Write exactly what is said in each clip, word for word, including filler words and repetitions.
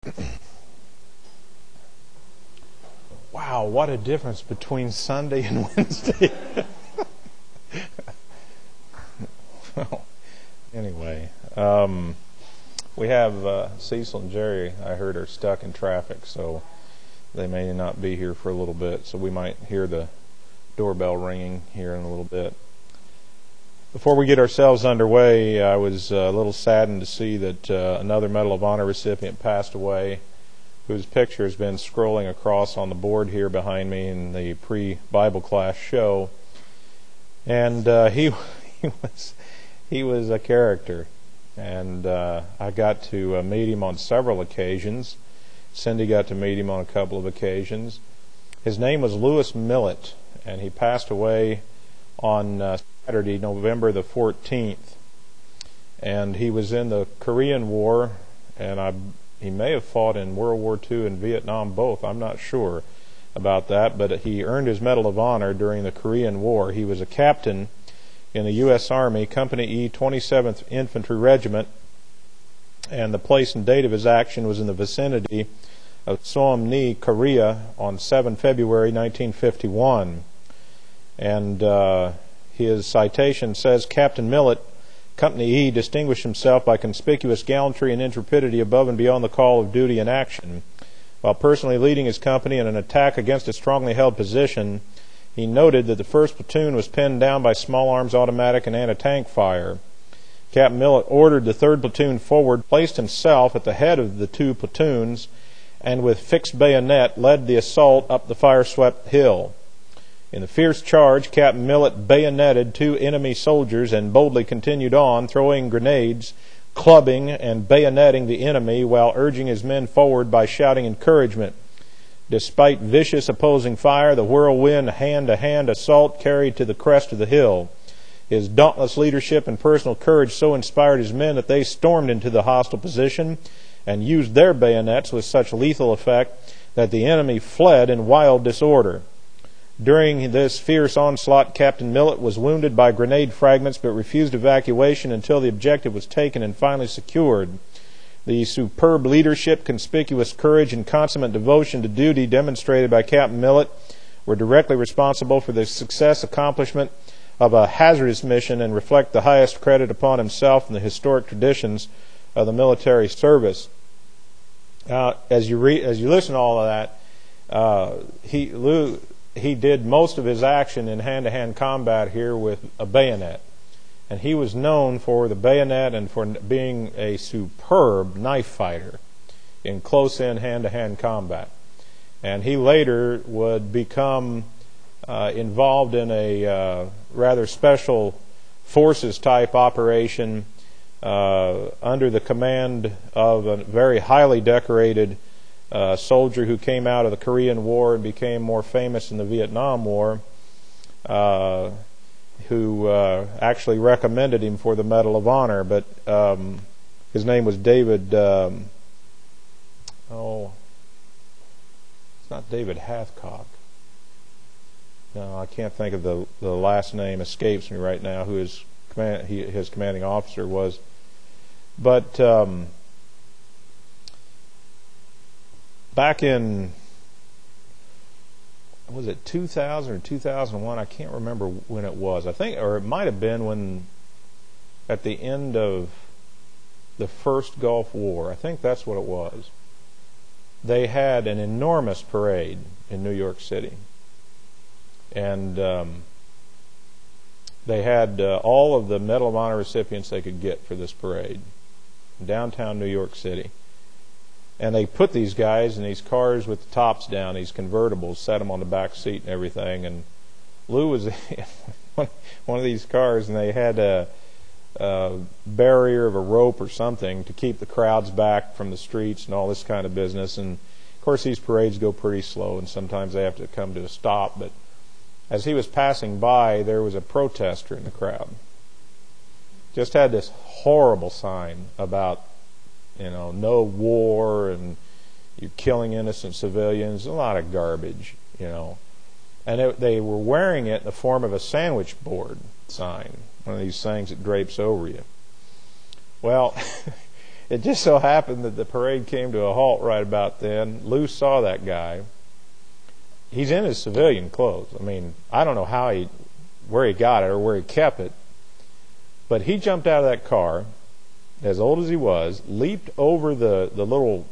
Wow, what a difference between Sunday and Wednesday. Well, anyway, um, we have uh, Cecil and Jerry, I heard, are stuck in traffic, so they may not be here for a little bit, so we might hear the doorbell ringing here in a little bit. Before we get ourselves underway, I was uh, a little saddened to see that uh, another Medal of Honor recipient passed away, whose picture has been scrolling across on the board here behind me in the pre-Bible class show. And uh, he he was he was a character, and uh, I got to uh, meet him on several occasions. Cindy got to meet him on a couple of occasions. His name was Lewis Millett, and he passed away on uh, Saturday, November the fourteenth. And he was in the Korean War, and I. He may have fought in World War Two and Vietnam both. I'm not sure about that, but he earned his Medal of Honor during the Korean War. He was a captain in the U S Army, Company E, twenty-seventh Infantry Regiment, and the place and date of his action was in the vicinity of Seomni, Korea, on the seventh of February nineteen fifty-one. And uh, his citation says, Captain Millett, Company E, distinguished himself by conspicuous gallantry and intrepidity above and beyond the call of duty and action. While personally leading his company in an attack against a strongly held position, he noted that the first platoon was pinned down by small arms automatic and anti-tank fire. Captain Millett ordered the third platoon forward, placed himself at the head of the two platoons, and with fixed bayonet led the assault up the fire-swept hill. In the fierce charge, Captain Millett bayoneted two enemy soldiers and boldly continued on, throwing grenades, clubbing and bayoneting the enemy while urging his men forward by shouting encouragement. Despite vicious opposing fire, the whirlwind hand-to-hand assault carried to the crest of the hill. His dauntless leadership and personal courage so inspired his men that they stormed into the hostile position and used their bayonets with such lethal effect that the enemy fled in wild disorder. During this fierce onslaught, Captain Millett was wounded by grenade fragments but refused evacuation until the objective was taken and finally secured. The superb leadership, conspicuous courage, and consummate devotion to duty demonstrated by Captain Millett were directly responsible for the success accomplishment of a hazardous mission and reflect the highest credit upon himself and the historic traditions of the military service. Now, as you read, as you listen to all of that, uh, he Lou. He did most of his action in hand-to-hand combat here with a bayonet. And he was known for the bayonet and for being a superb knife fighter in close-in hand-to-hand combat. And he later would become uh, involved in a uh, rather special forces-type operation uh, under the command of a very highly decorated a soldier who came out of the Korean War and became more famous in the Vietnam War, uh, who uh, actually recommended him for the Medal of Honor. But um, his name was David, um, oh, it's not David Hathcock. No, I can't think of the, the last name, escapes me right now, who his, command, he, his commanding officer was. But Um, Back in, was it two thousand or two thousand one? I can't remember when it was. I think, or it might have been when, at the end of the first Gulf War. I think that's what it was. They had an enormous parade in New York City. And um, they had uh, all of the Medal of Honor recipients they could get for this parade in downtown New York City. And they put these guys in these cars with the tops down, these convertibles, set them on the back seat and everything. And Lou was in one of these cars, and they had a, a barrier of a rope or something to keep the crowds back from the streets and all this kind of business. And, of course, these parades go pretty slow, and sometimes they have to come to a stop. But as he was passing by, there was a protester in the crowd. Just had this horrible sign about, you know, no war and you're killing innocent civilians, a lot of garbage, you know. And it, they were wearing it in the form of a sandwich board sign, one of these things that drapes over you. Well, it just so happened that the parade came to a halt right about then. Lou saw that guy. He's in his civilian clothes. I mean, I don't know how he, where he got it or where he kept it, but he jumped out of that car, as old as he was, leaped over the, the little,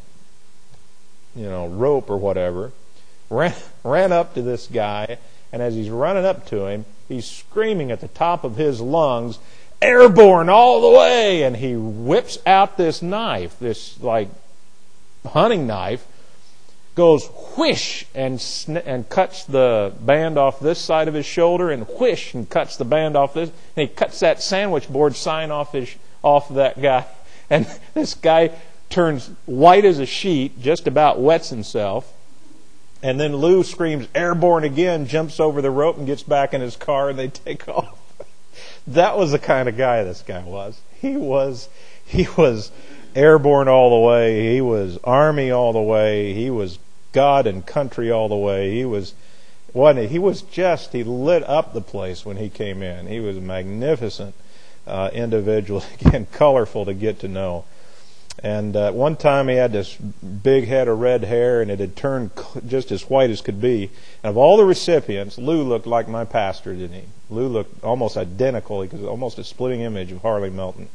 you know, rope or whatever, ran, ran up to this guy, and as he's running up to him, he's screaming at the top of his lungs, "Airborne all the way!" And he whips out this knife, this like hunting knife, goes whish and sn- and cuts the band off this side of his shoulder, and whish and cuts the band off this, and he cuts that sandwich board sign off his off that guy, and this guy turns white as a sheet, just about wets himself. And then Lou screams, "Airborne" again, jumps over the rope and gets back in his car, and they take off. That was the kind of guy this guy was. He was, he was airborne all the way. He was Army all the way. He was God and country all the way. He was, wasn't he? He was just, he lit up the place when he came in. He was a magnificent uh, individual, again, colorful to get to know. And uh, one time he had this big head of red hair, and it had turned just as white as could be. And of all the recipients, Lou looked like my pastor, didn't he? Lou looked almost identical. He was almost a splitting image of Harley Melton.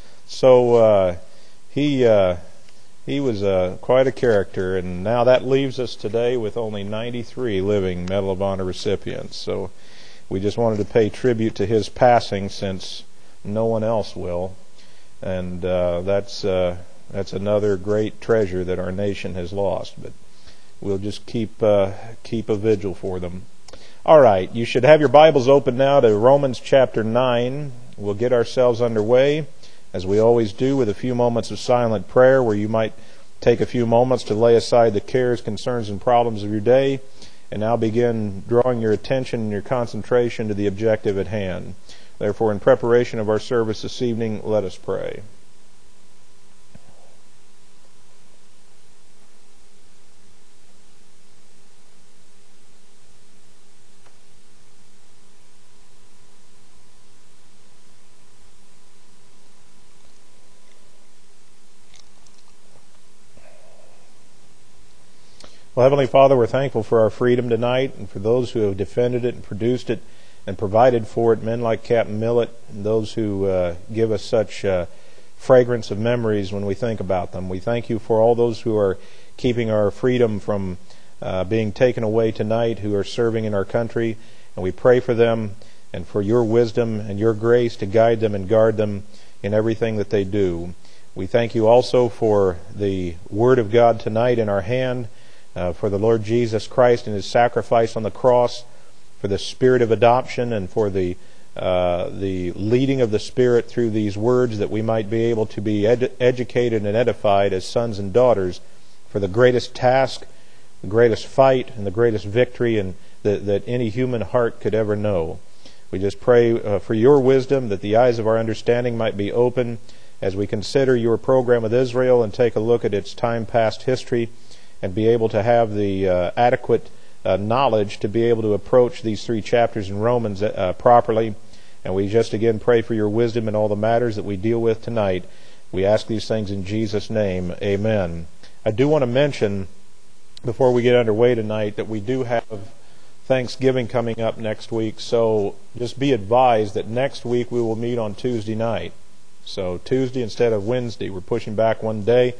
So uh, he uh, he was uh, quite a character. And now that leaves us today with only ninety-three living Medal of Honor recipients. So we just wanted to pay tribute to his passing, since no one else will. And uh, that's uh, that's another great treasure that our nation has lost. But we'll just keep uh, keep a vigil for them. All right, you should have your Bibles open now to Romans chapter nine. We'll get ourselves underway, as we always do, with a few moments of silent prayer, where you might take a few moments to lay aside the cares, concerns, and problems of your day, and now begin drawing your attention and your concentration to the objective at hand. Therefore, in preparation of our service this evening, let us pray. Well, Heavenly Father, we're thankful for our freedom tonight, and for those who have defended it and produced it and provided for it, men like Captain Millett, and those who uh, give us such uh, fragrance of memories when we think about them. We thank you for all those who are keeping our freedom from uh, being taken away tonight, who are serving in our country, and we pray for them and for your wisdom and your grace to guide them and guard them in everything that they do. We thank you also for the Word of God tonight in our hand, uh, for the Lord Jesus Christ and His sacrifice on the cross, for the spirit of adoption, and for the uh, the leading of the Spirit through these words, that we might be able to be ed- educated and edified as sons and daughters for the greatest task, the greatest fight, and the greatest victory and that, that any human heart could ever know. We just pray uh, for your wisdom, that the eyes of our understanding might be open as we consider your program with Israel and take a look at its time past history, and be able to have the uh, adequate Uh, knowledge to be able to approach these three chapters in Romans uh, properly. And we just again pray for your wisdom in all the matters that we deal with tonight. We ask these things in Jesus' name. Amen. I do want to mention, before we get underway tonight, that we do have Thanksgiving coming up next week. So just be advised that next week we will meet on Tuesday night. So Tuesday instead of Wednesday. We're pushing back one day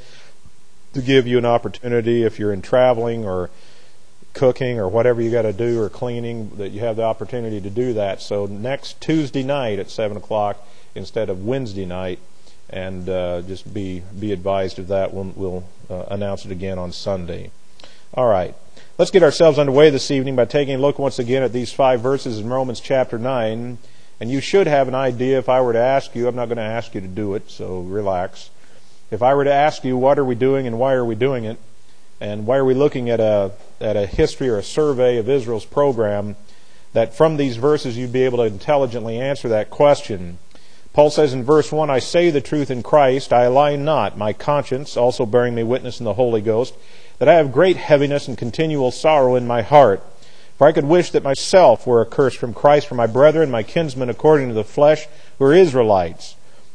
to give you an opportunity, if you're in traveling or cooking or whatever you got to do, or cleaning, that you have the opportunity to do that. So next Tuesday night at seven o'clock instead of Wednesday night, and uh, just be be advised of that. We'll, we'll uh, announce it again on Sunday. All right, let's get ourselves underway this evening by taking a look once again at these five verses in Romans chapter nine. And you should have an idea. If I were to ask you, I'm not going to ask you to do it, so relax. If I were to ask you, what are we doing and why are we doing it, and why are we looking at a at a history or a survey of Israel's program, that from these verses you'd be able to intelligently answer that question. Paul says in verse one, "I say the truth in Christ, I lie not, my conscience also bearing me witness in the Holy Ghost, that I have great heaviness and continual sorrow in my heart. For I could wish that myself were accursed from Christ for my brethren, my kinsmen according to the flesh, who are Israelites,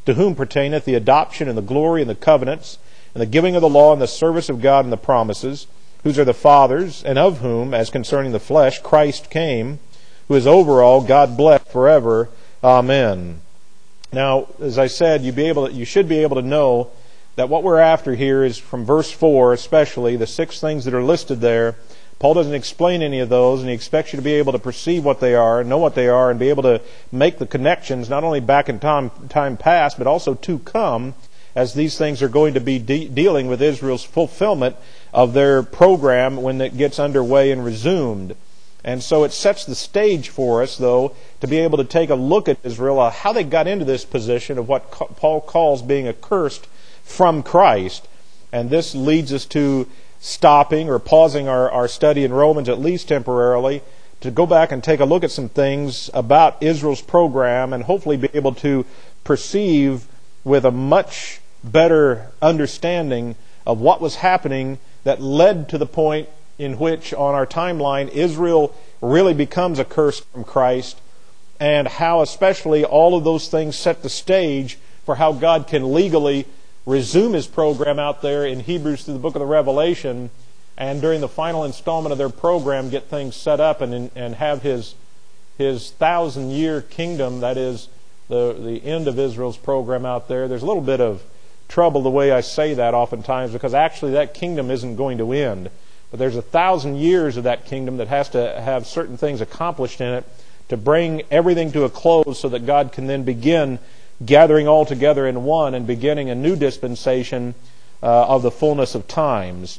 to whom pertaineth the adoption and the glory and the covenants, and the giving of the law and the service of God and the promises, whose are the fathers, and of whom, as concerning the flesh, Christ came, who is over all, God blessed forever. Amen. Now, as I said, you be able to, you should be able to know that what we're after here is from verse four especially, the six things that are listed there. Paul doesn't explain any of those, and he expects you to be able to perceive what they are, know what they are, and be able to make the connections not only back in time, time past, but also to come, as these things are going to be de- dealing with Israel's fulfillment of their program when it gets underway and resumed. And so it sets the stage for us, though, to be able to take a look at Israel, uh, how they got into this position of what Paul calls being accursed from Christ. And this leads us to stopping or pausing our, our study in Romans, at least temporarily, to go back and take a look at some things about Israel's program and hopefully be able to perceive with a much better understanding of what was happening that led to the point in which on our timeline Israel really becomes accursed from Christ, and how especially all of those things set the stage for how God can legally resume His program out there in Hebrews through the book of the Revelation, and during the final installment of their program get things set up and and have His His thousand year kingdom, that is the the end of Israel's program out there. There's a little bit of trouble the way I say that oftentimes, because actually that kingdom isn't going to end. But there's a thousand years of that kingdom that has to have certain things accomplished in it to bring everything to a close so that God can then begin gathering all together in one and beginning a new dispensation uh, of the fullness of times.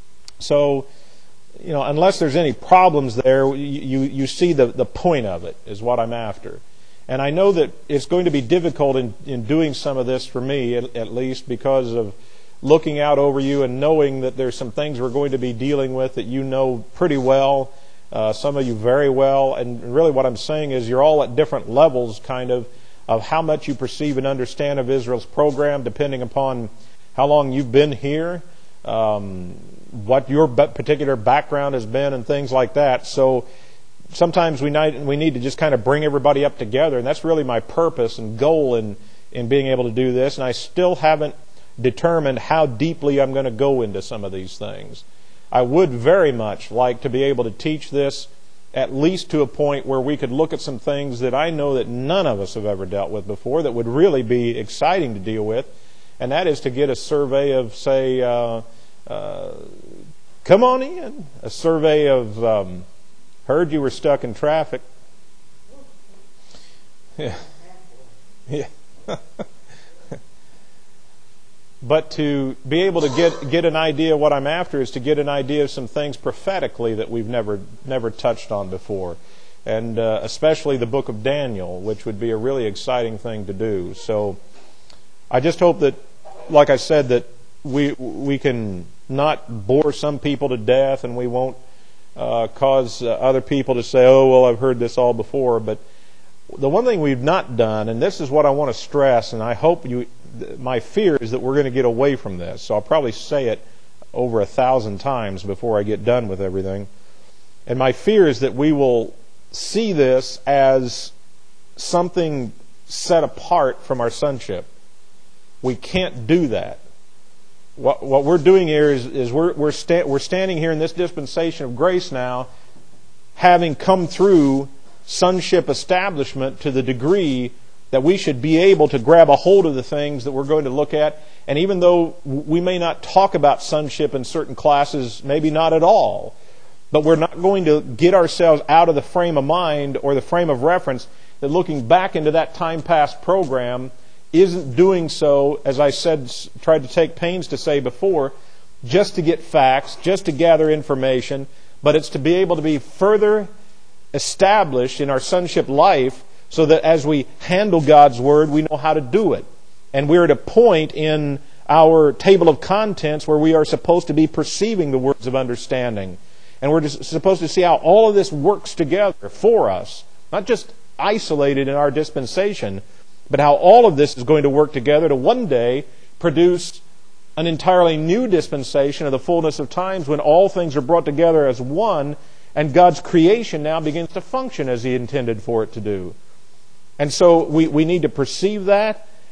So, you know, unless there's any problems there, you, you see the, the point of it is what I'm after. And I know that it's going to be difficult in, in doing some of this for me, at, at least, because of looking out over you and knowing that there's some things we're going to be dealing with that you know pretty well, uh, some of you very well. And really what I'm saying is you're all at different levels, kind of, of how much you perceive and understand of Israel's program, depending upon how long you've been here, um, what your particular background has been, and things like that. So sometimes we need, we need to just kind of bring everybody up together, and that's really my purpose and goal in, in being able to do this. And I still haven't determined how deeply I'm going to go into some of these things. I would very much like to be able to teach this at least to a point where we could look at some things that I know that none of us have ever dealt with before that would really be exciting to deal with, and that is to get a survey of, say, uh, uh, come on in, a survey of, um, heard you were stuck in traffic. Yeah. Yeah. But to be able to get get an idea of what I'm after is to get an idea of some things prophetically that we've never never touched on before, and uh, especially the book of Daniel, which would be a really exciting thing to do. So I just hope that, like I said, that we we can not bore some people to death, and we won't uh, cause uh, other people to say, "Oh, well, I've heard this all before." But the one thing we've not done, and this is what I want to stress, and I hope you. My fear is that we're going to get away from this. So I'll probably say it over a thousand times before I get done with everything. And my fear is that we will see this as something set apart from our sonship. We can't do that. What, what we're doing here is, is we're, we're, sta- we're standing here in this dispensation of grace now, having come through sonship establishment to the degree that we should be able to grab a hold of the things that we're going to look at. And even though we may not talk about sonship in certain classes, maybe not at all, but we're not going to get ourselves out of the frame of mind or the frame of reference that looking back into that time past program isn't doing so, as I said, tried to take pains to say before, just to get facts, just to gather information, but it's to be able to be further established in our sonship life, so that as we handle God's Word, we know how to do it. And we're at a point in our table of contents where we are supposed to be perceiving the words of understanding. And we're just supposed to see how all of this works together for us. Not just isolated in our dispensation, but how all of this is going to work together to one day produce an entirely new dispensation of the fullness of times when all things are brought together as one, and God's creation now begins to function as He intended for it to do. And so we, we need to perceive that,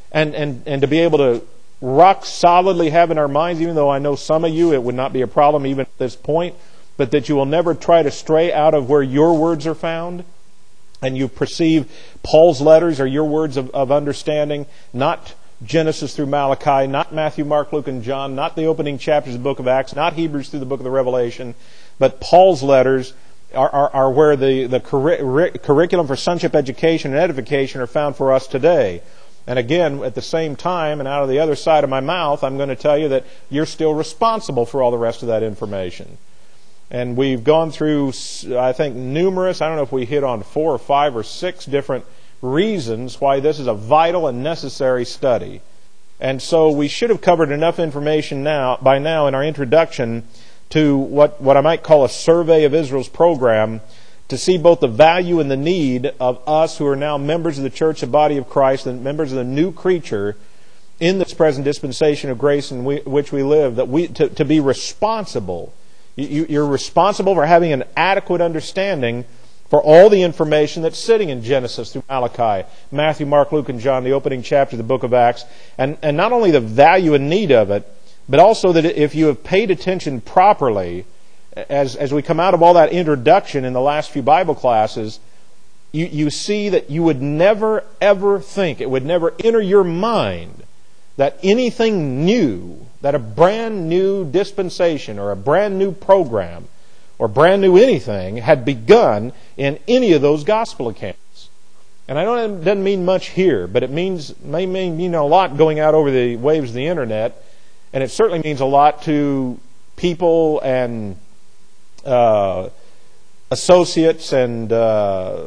and, and, and to be able to rock solidly have in our minds, even though I know some of you it would not be a problem even at this point, but that you will never try to stray out of where your words are found, and you perceive Paul's letters are your words of, of understanding, not Genesis through Malachi, not Matthew, Mark, Luke, and John, not the opening chapters of the book of Acts, not Hebrews through the book of the Revelation, but Paul's letters are, are, are where the, the curri- curriculum for sonship education and edification are found for us today. And again, at the same time, and out of the other side of my mouth, I'm going to tell you that you're still responsible for all the rest of that information. And we've gone through, I think, numerous, I don't know if we hit on four or five or six different reasons why this is a vital and necessary study. And so we should have covered enough information now by now in our introduction to what, what I might call a survey of Israel's program, to see both the value and the need of us who are now members of the church, the body of Christ, and members of the new creature in this present dispensation of grace in we, which we live, that we to, to be responsible. You, you're responsible for having an adequate understanding for all the information that's sitting in Genesis through Malachi, Matthew, Mark, Luke, and John, the opening chapter of the book of Acts, and, and not only the value and need of it, but also that if you have paid attention properly, as, as we come out of all that introduction in the last few Bible classes, you, you see that you would never, ever think, it would never enter your mind that anything new, that a brand new dispensation or a brand new program or brand new anything had begun in any of those gospel accounts. And I know it doesn't mean much here, but it means may mean you know a lot going out over the waves of the internet, and it certainly means a lot to people and uh, associates and uh,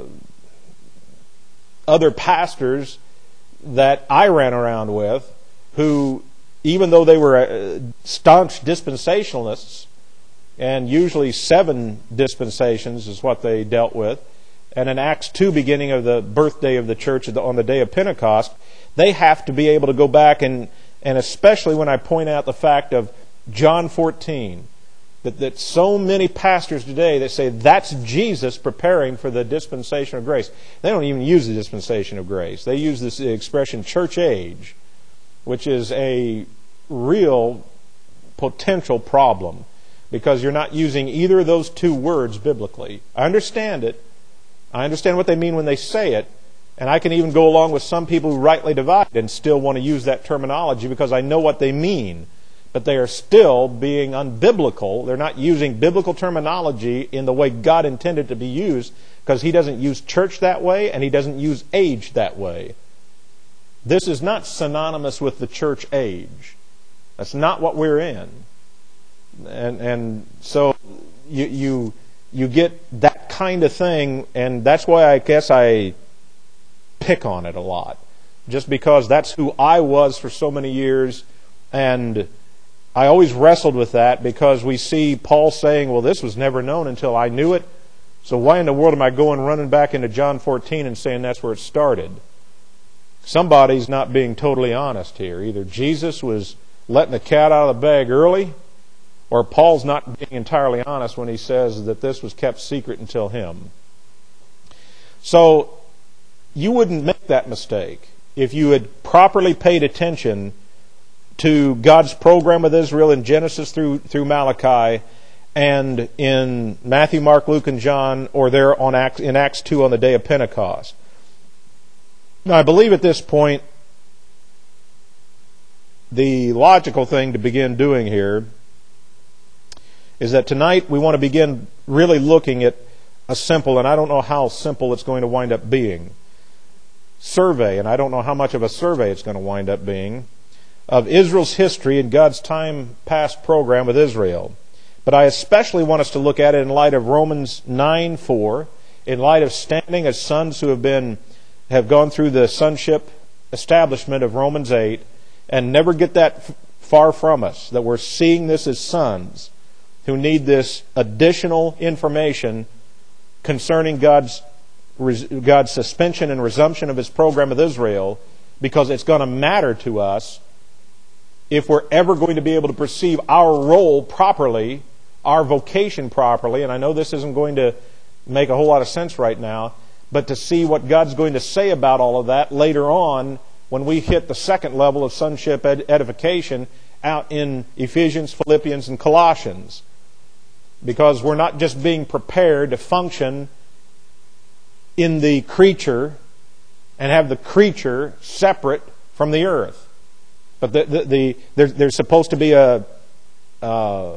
other pastors that I ran around with, who, even though they were uh, staunch dispensationalists, and usually seven dispensations is what they dealt with, and in Acts two, beginning of the birthday of the church on the day of Pentecost, they have to be able to go back, and, and especially when I point out the fact of John fourteen, that, that so many pastors today that say that's Jesus preparing for the dispensation of grace. They don't even use the dispensation of grace. They use this expression church age, which is a real potential problem, because you're not using either of those two words biblically. I understand it. I understand what they mean when they say it, and I can even go along with some people who rightly divide and still want to use that terminology because I know what they mean. But they are still being unbiblical. They're not using biblical terminology in the way God intended to be used, because He doesn't use church that way and He doesn't use age that way. This is not synonymous with the church age. That's not what we're in. And and so you you you get that kind of thing, and that's why I guess I pick on it a lot, just because that's who I was for so many years, and I always wrestled with that, because we see Paul saying, well, this was never known until I knew it, so why in the world am I going running back into John fourteen and saying that's where it started? Somebody's not being totally honest here. Either Jesus was letting the cat out of the bag early, or Paul's not being entirely honest when he says that this was kept secret until him. So you wouldn't make that mistake if you had properly paid attention to God's program with Israel in Genesis through through Malachi, and in Matthew, Mark, Luke, and John, or there on Acts, in Acts two on the day of Pentecost. Now, I believe at this point the logical thing to begin doing here is that tonight we want to begin really looking at a simple, and I don't know how simple it's going to wind up being, survey, and I don't know how much of a survey it's going to wind up being, of Israel's history and God's time past program with Israel. But I especially want us to look at it in light of Romans nine four, in light of standing as sons who have been have gone through the sonship establishment of Romans eight, and never get that f- far from us, that we're seeing this as sons who need this additional information concerning God's God's suspension and resumption of His program with Israel, because it's going to matter to us if we're ever going to be able to perceive our role properly, our vocation properly. And I know this isn't going to make a whole lot of sense right now, but to see what God's going to say about all of that later on when we hit the second level of sonship ed- edification out in Ephesians, Philippians, and Colossians. Because we're not just being prepared to function in the creature and have the creature separate from the earth. But the, the, the, there's, there's supposed to be a, uh,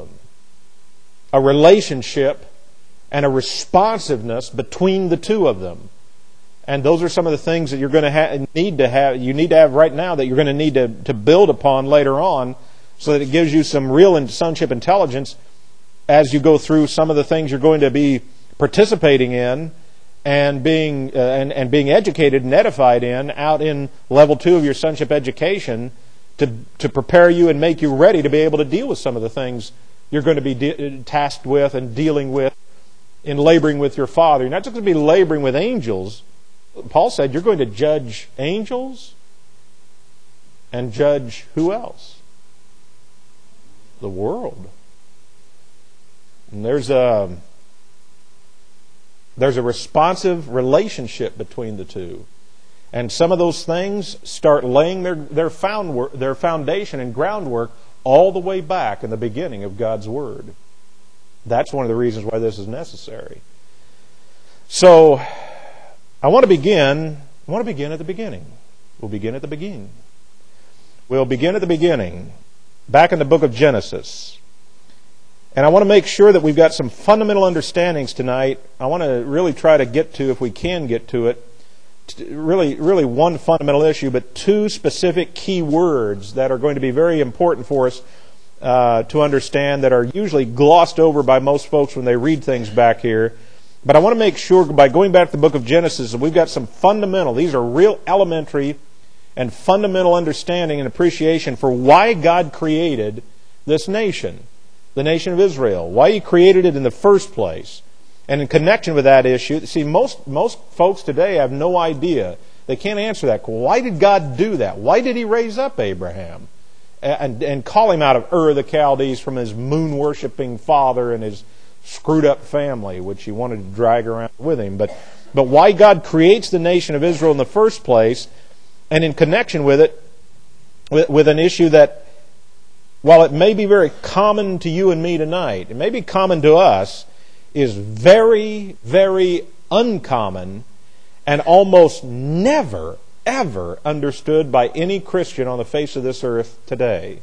a relationship and a responsiveness between the two of them. And those are some of the things that you're going to ha- need to have, you need to have right now that you're going to need to, to build upon later on, so that it gives you some real sonship intelligence as you go through some of the things you're going to be participating in and being uh, and, and being educated and edified in out in level two of your sonship education, to to prepare you and make you ready to be able to deal with some of the things you're going to be de- tasked with and dealing with in laboring with your Father. You're not just going to be laboring with angels. Paul said you're going to judge angels and judge who else? The world. And there's a there's a responsive relationship between the two. And some of those things start laying their their found their foundation and groundwork all the way back in the beginning of God's Word. That's one of the reasons why this is necessary. So I want to begin I want to begin at the beginning. We'll begin at the beginning. We'll begin at the beginning, back in the book of Genesis. And I want to make sure that we've got some fundamental understandings tonight. I want to really try to get to, if we can get to it, really, really one fundamental issue, but two specific key words that are going to be very important for us uh, to understand, that are usually glossed over by most folks when they read things back here. But I want to make sure, by going back to the book of Genesis, that we've got some fundamental, these are real elementary and fundamental understanding and appreciation for why God created this nation, the nation of Israel, why He created it in the first place. And in connection with that issue, see, most most folks today have no idea. They can't answer that. Why did God do that? Why did He raise up Abraham and, and call him out of Ur of the Chaldees from his moon-worshipping father and his screwed-up family, which He wanted to drag around with Him? But, but why God creates the nation of Israel in the first place, and in connection with it, with, with an issue that, while it may be very common to you and me tonight, it may be common to us, is very, very uncommon and almost never, ever understood by any Christian on the face of this earth today.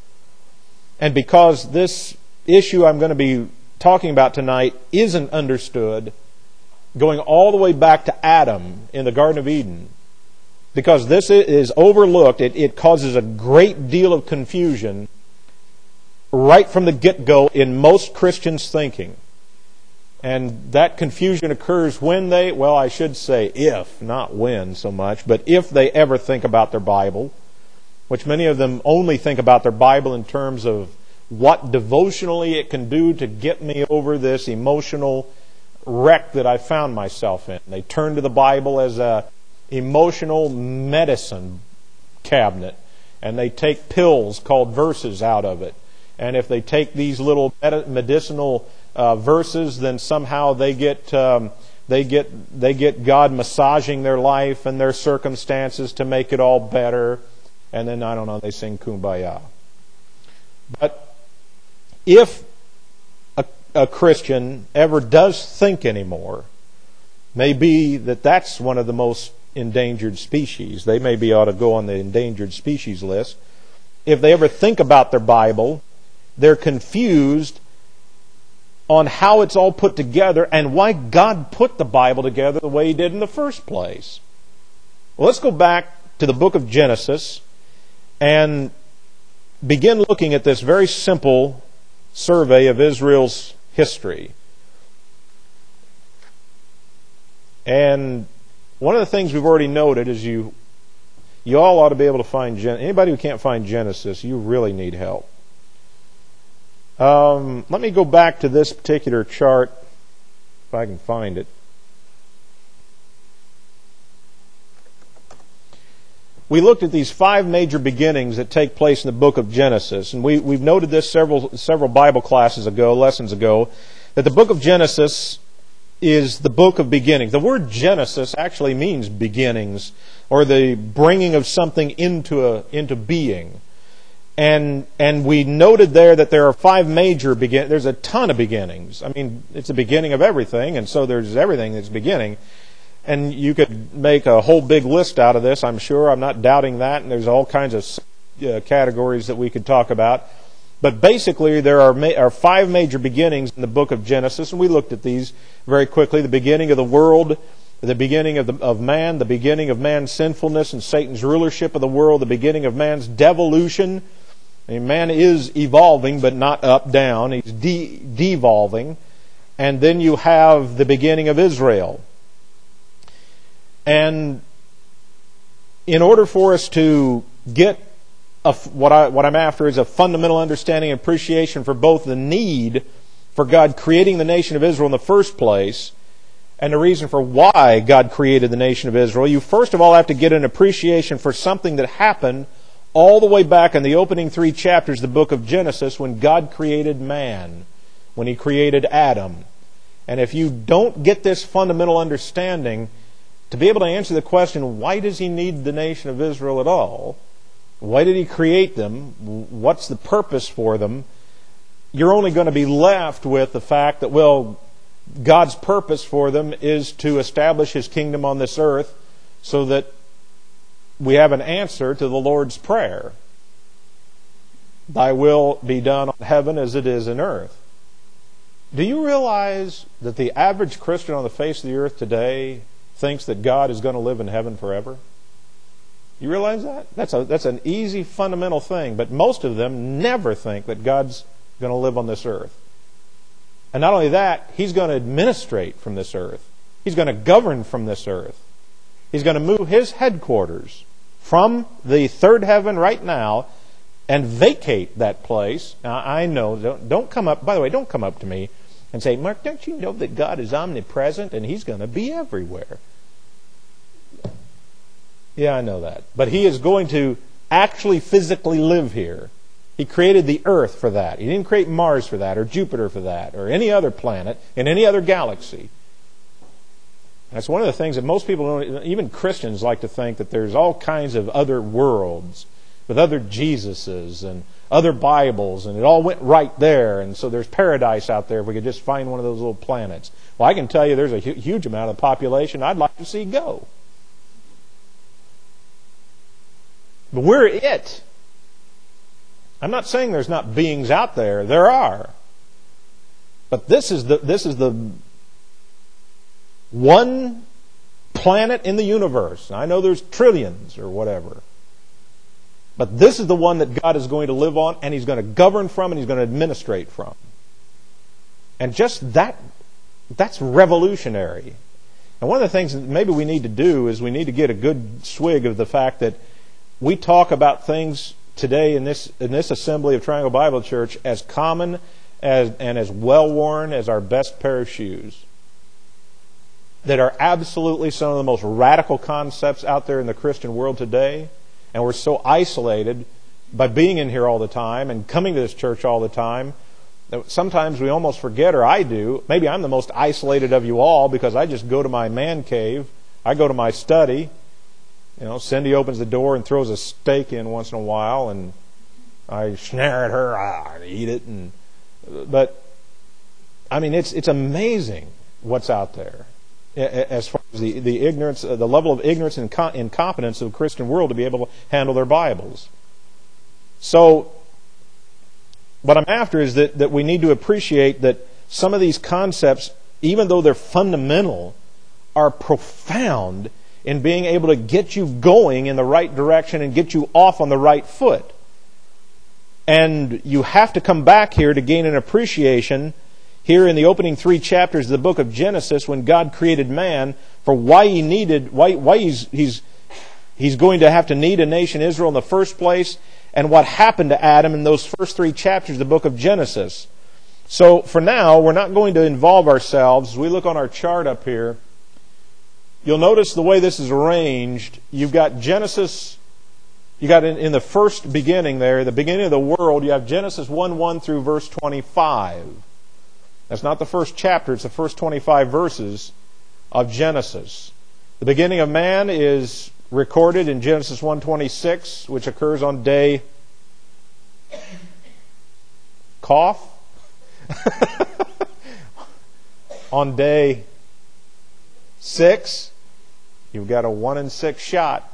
And because this issue I'm going to be talking about tonight isn't understood, going all the way back to Adam in the Garden of Eden, because this is overlooked, it, it causes a great deal of confusion right from the get-go in most Christians' thinking. And that confusion occurs when they, well, I should say if, not when so much, but if they ever think about their Bible, which many of them only think about their Bible in terms of what devotionally it can do to get me over this emotional wreck that I found myself in. They turn to the Bible as a emotional medicine cabinet, and they take pills called verses out of it. And if they take these little medicinal uh, verses, then somehow they get um, they get they get God massaging their life and their circumstances to make it all better. And then, I don't know, they sing Kumbaya. But if a, a Christian ever does think anymore, may be that that's one of the most endangered species. They maybe ought to go on the endangered species list. If they ever think about their Bible, they're confused on how it's all put together and why God put the Bible together the way He did in the first place. Well, let's go back to the book of Genesis and begin looking at this very simple survey of Israel's history. And one of the things we've already noted is you you all ought to be able to find Gen- anybody who can't find Genesis, you really need help. Um, let me go back to this particular chart, if I can find it. We looked at these five major beginnings that take place in the book of Genesis, and we, we've noted this several several Bible classes ago, lessons ago, that the book of Genesis is the book of beginnings. The word Genesis actually means beginnings, or the bringing of something into a into being. And and we noted there that there are five major begin. There's a ton of beginnings. I mean, it's the beginning of everything, and so there's everything that's beginning. And you could make a whole big list out of this, I'm sure. I'm not doubting that. And there's all kinds of uh, categories that we could talk about. But basically, there are, ma- are five major beginnings in the book of Genesis, and we looked at these very quickly. The beginning of the world, the beginning of, the, of man, the beginning of man's sinfulness and Satan's rulership of the world, the beginning of man's devolution. I mean, man is evolving, but not up, down. He's de- devolving. And then you have the beginning of Israel. And in order for us to get a, what, I, what I'm after is a fundamental understanding and appreciation for both the need for God creating the nation of Israel in the first place and the reason for why God created the nation of Israel, you first of all have to get an appreciation for something that happened all the way back in the opening three chapters of the book of Genesis when God created man, when He created Adam. And if you don't get this fundamental understanding, to be able to answer the question, why does He need the nation of Israel at all? Why did He create them? What's the purpose for them? You're only going to be left with the fact that, well, God's purpose for them is to establish His kingdom on this earth so that we have an answer to the Lord's Prayer. Thy will be done on heaven as it is in earth. Do you realize that the average Christian on the face of the earth today thinks that God is going to live in heaven forever? You realize that? That's a, that's an easy, fundamental thing. But most of them never think that God's going to live on this earth. And not only that, He's going to administrate from this earth. He's going to govern from this earth. He's going to move His headquarters from the third heaven right now and vacate that place. Now, I know, don't, don't come up, by the way, don't come up to me and say, Mark, don't you know that God is omnipresent and He's going to be everywhere? Yeah, I know that. But He is going to actually physically live here. He created the earth for that. He didn't create Mars for that, or Jupiter for that, or any other planet in any other galaxy. That's one of the things that most people don't, even Christians like to think that there's all kinds of other worlds with other Jesuses and other Bibles, and it all went right there, and so there's paradise out there if we could just find one of those little planets. Well, I can tell you there's a hu- huge amount of the population I'd like to see go. But we're it. I'm not saying there's not beings out there. There are. But this is the this is the one planet in the universe. I know there's trillions or whatever. But this is the one that God is going to live on, and He's going to govern from, and He's going to administrate from. And just that, that's revolutionary. And one of the things that maybe we need to do is we need to get a good swig of the fact that we talk about things today in this in this assembly of Triangle Bible Church as common as and as well-worn as our best pair of shoes. That are absolutely some of the most radical concepts out there in the Christian world today. And we're so isolated by being in here all the time and coming to this church all the time that sometimes we almost forget, or I do. Maybe I'm the most isolated of you all because I just go to my man cave. I go to my study. You know, Cindy opens the door and throws a steak in once in a while, and I snare at her, ah, and eat it. And but I mean, it's it's amazing what's out there as far as the the ignorance, the level of ignorance and incompetence of the Christian world to be able to handle their Bibles. So, what I'm after is that that we need to appreciate that some of these concepts, even though they're fundamental, are profound in being able to get you going in the right direction and get you off on the right foot. And you have to come back here to gain an appreciation here in the opening three chapters of the book of Genesis when God created man for why he needed, why, why he's, he's, he's going to have to need a nation Israel in the first place, and what happened to Adam in those first three chapters of the book of Genesis. So for now, we're not going to involve ourselves. As we look on our chart up here, you'll notice the way this is arranged. You've got Genesis, you got in, in the first beginning there, the beginning of the world, you have Genesis one one through verse twenty-five. It's not the first chapter, it's the first twenty-five verses of Genesis. The beginning of man is recorded in Genesis one twenty-six, which occurs on day cough on day six. You've got a one in six shot,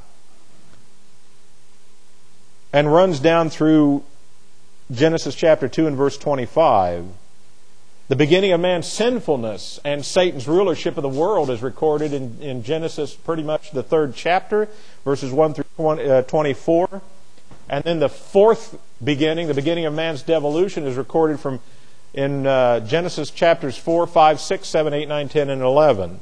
and runs down through Genesis chapter two and verse twenty-five. The beginning of man's sinfulness and Satan's rulership of the world is recorded in, in Genesis, pretty much the third chapter, verses one through twenty-four. And then the fourth beginning, the beginning of man's devolution, is recorded from in uh, Genesis chapters four, five, six, seven, eight, nine, ten, and eleven.